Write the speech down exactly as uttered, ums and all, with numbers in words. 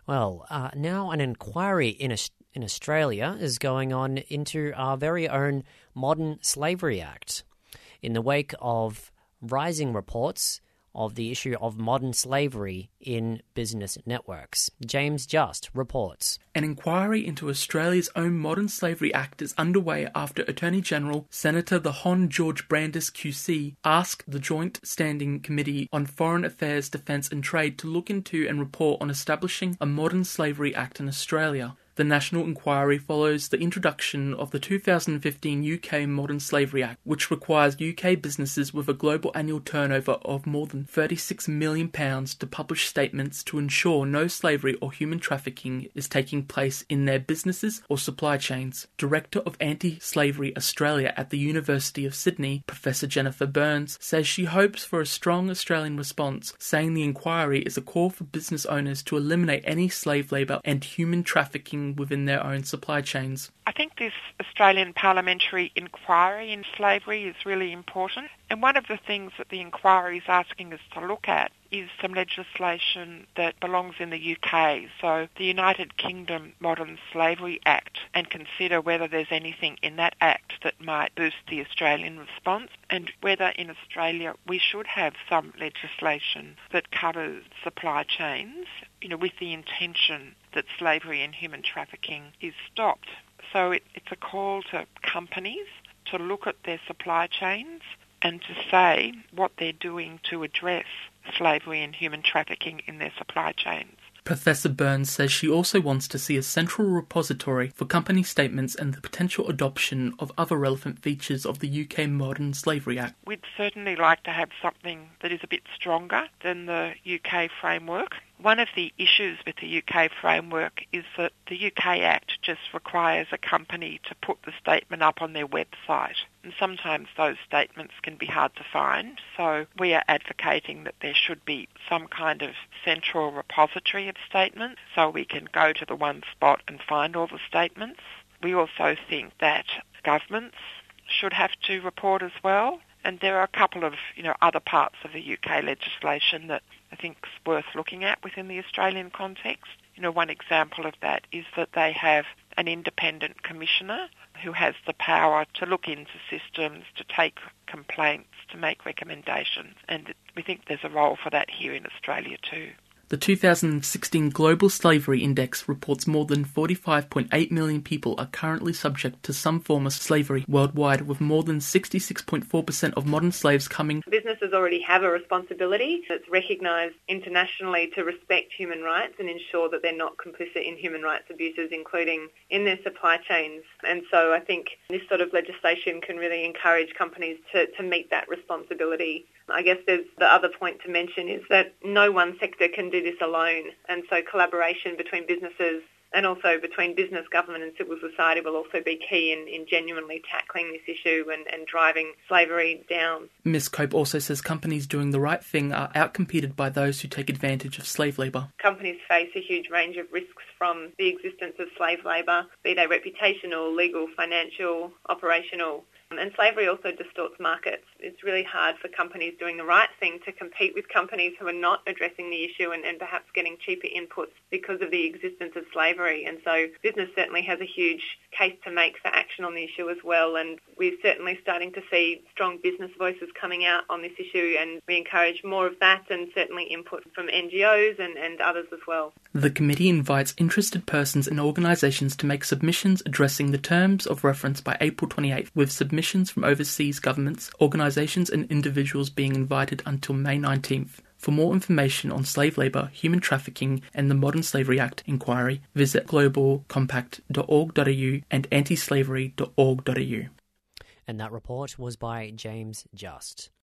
Well, uh, now an inquiry in, a, in Australia is going on into our very own Modern Slavery Act. In the wake of rising reports of the issue of modern slavery in business networks. James Just reports. An inquiry into Australia's own Modern Slavery Act is underway after Attorney-General Senator the Hon George Brandis Q C asked the Joint Standing Committee on Foreign Affairs, Defence and Trade to look into and report on establishing a Modern Slavery Act in Australia. The National Inquiry follows the introduction of the two thousand fifteen U K Modern Slavery Act, which requires U K businesses with a global annual turnover of more than thirty-six million pounds to publish statements to ensure no slavery or human trafficking is taking place in their businesses or supply chains. Director of Anti-Slavery Australia at the University of Sydney, Professor Jennifer Burns, says she hopes for a strong Australian response, saying the inquiry is a call for business owners to eliminate any slave labour and human trafficking within their own supply chains. I think this Australian parliamentary inquiry in slavery is really important, and one of the things that the inquiry is asking us to look at is some legislation that belongs in the U K, so the United Kingdom Modern Slavery Act, and consider whether there's anything in that act that might boost the Australian response, and whether in Australia we should have some legislation that covers supply chains, you know, with the intention that slavery and human trafficking is stopped. So it, it's a call to companies to look at their supply chains and to say what they're doing to address slavery and human trafficking in their supply chains. Professor Burns says she also wants to see a central repository for company statements and the potential adoption of other relevant features of the U K Modern Slavery Act. We'd certainly like to have something that is a bit stronger than the U K framework. One of the issues with the U K framework is that the U K Act just requires a company to put the statement up on their website. And sometimes those statements can be hard to find, so we are advocating that there should be some kind of central repository of statements so we can go to the one spot and find all the statements. We also think that governments should have to report as well, and there are a couple of, you know, other parts of the U K legislation that I think is worth looking at within the Australian context. You know, one example of that is that they have an independent commissioner who has the power to look into systems, to take complaints, to make recommendations, and we think there's a role for that here in Australia too. The two thousand sixteen Global Slavery Index reports more than forty-five point eight million people are currently subject to some form of slavery worldwide, with more than sixty-six point four percent of modern slaves coming. Businesses already have a responsibility that's recognised internationally to respect human rights and ensure that they're not complicit in human rights abuses, including in their supply chains. And so I think this sort of legislation can really encourage companies to, to meet that responsibility. I guess there's the other point to mention is that no one sector can do this alone, and so collaboration between businesses and also between business, government and civil society will also be key in, in genuinely tackling this issue and, and driving slavery down. Miz Cope also says companies doing the right thing are outcompeted by those who take advantage of slave labour. Companies face a huge range of risks from the existence of slave labour, be they reputational, legal, financial, operational. And slavery also distorts markets. It's really hard for companies doing the right thing to compete with companies who are not addressing the issue and, and perhaps getting cheaper inputs because of the existence of slavery. And so business certainly has a huge case to make for action on the issue as well. And we're certainly starting to see strong business voices coming out on this issue, and we encourage more of that and certainly input from N G Os and, and others as well. The committee invites interested persons and organisations to make submissions addressing the terms of reference by April twenty-eighth, with submissions from overseas governments, organisations and individuals being invited until May nineteenth. For more information on slave labour, human trafficking and the Modern Slavery Act inquiry, visit global compact dot org dot a u and anti slavery dot org dot a u. And that report was by James Just.